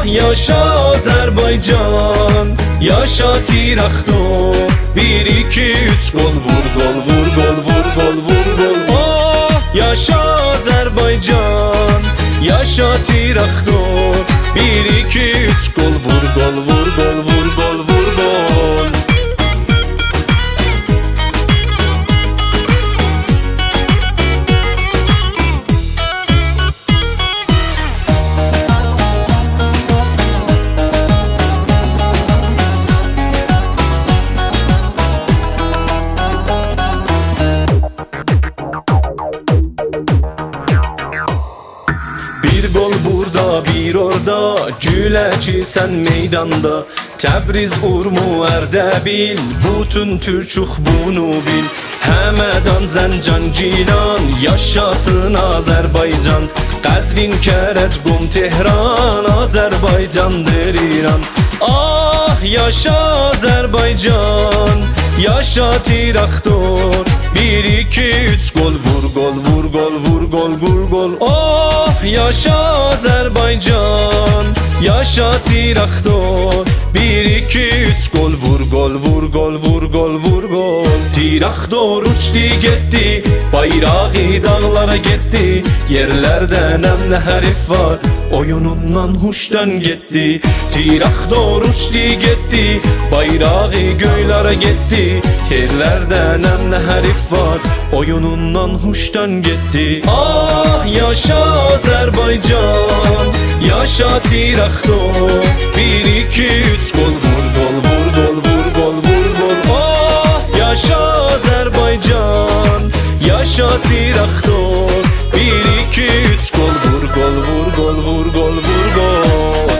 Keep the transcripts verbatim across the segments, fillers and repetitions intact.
yaşa Azerbaycan, yaşa Tiraktor. Bir iki üç gol vur gol vur gol vur gol vur gol. Ah yaşa Azerbaycan, yaşa Tiraktor. Bir iki üç gol vur gol vur gol vur gol vur gol. Bir gol burada bir orada, güleçi sen meydanda. Təbriz, Urmu, Ərdəbil, bütün Türkçük bunu bil. Həmədan, Zəncan, Gilan, yaşasın Azərbaycan. Qəzvin, Kərəc, Qum, Tehran, Azərbaycandır İran. Ah yaşa Azərbaycan, yaşa Tiraktor. Bir iki üç gol vur gol vur gol vur gol vur gol. Oh yaşa Azerbaycan, yaşa Tiraktor. Bir iki üç gol vur gol vur gol vur gol vur gol. Tiraktor uçtu gitti, bayrağı dağlara gitti. Yerlerde nemli herif var, oyunundan huştan gitti. Tiraktor uçtu gitti, bayrağı göylere gitti. Yerlerde nemli herif var, oyunundan huştan gitti. Ah yaşa Azerbaycan, yaşa Tiraktor. Bir iki üç gol vur gol vur gol vur gol vur gol. Ah yaşa Azerbaycan, yaşa Tiraktor. Bir iki üç gol vur gol vur gol vur gol vur gol.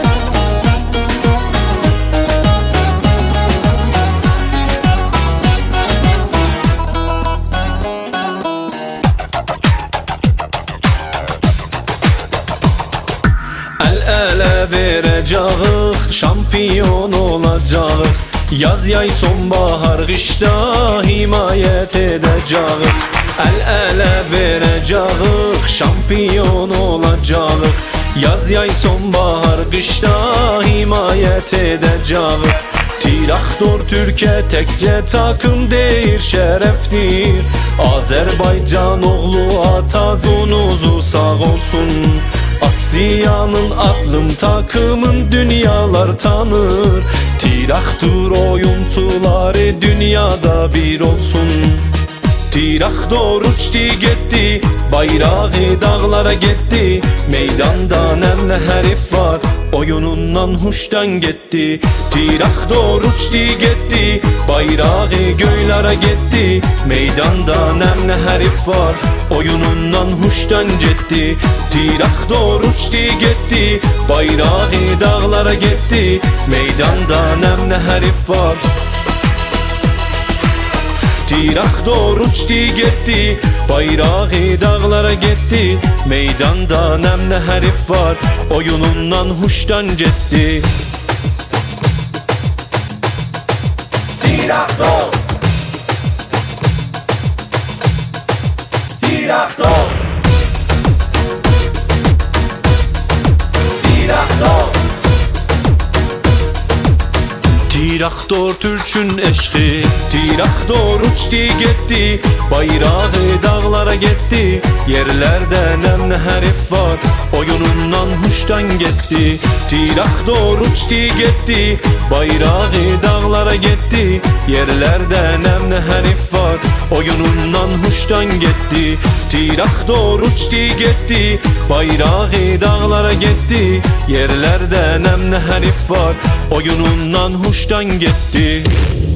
El-ele verəcəyik, şampiyon olacağıq. Yaz, yay, sonbahar, qışda himayət edəcəyik. El-ele verəcəyik, şampiyon olacağıq. Yaz, yay, sonbahar, qışda himayət edəcəyik. Tiraktor Türkiye tekce takım deyir, şereftir. Azerbaycan oğlu atazunuzu sağ olsun. Asiyanın adlım takımın dünyalar tanır. Tiraktor oyuncuları dünyada bir olsun. Tiraktor uçtu gitti, bayrağı dağlara gitti. Meydanda nemli herif var, oyunundan huştan gitti. Tiraktor uçtu gitti, bayrağı göylere gitti. Meydanda nemli herif var, oyunundan huştan gitti. Tiraktor uçtu gitti, bayrağı dağlara gitti. Meydanda nemli herif var. Tiraktor uçtu gitti, bayrağı dağlara gitti. Meydanda nemli herif var, oyunundan huştan gitti. Tiraktor, Tiraktor, Tiraktor. Tiraktor Türk'ün eşki, Tiraktor uçtu gitti, bayrağı dağlara gitti. Yerlerde nemli herif var, oyunundan huştan gitti. Tiraktor uçtu gitti, bayrağı dağlara gitti. Yerlerde nemli herif var, oyunundan huştan gitti. Tiraktor uçtu gitti, bayrağı dağlara gitti. Yerlerde nemli herif var, oyunundan huştan gitti.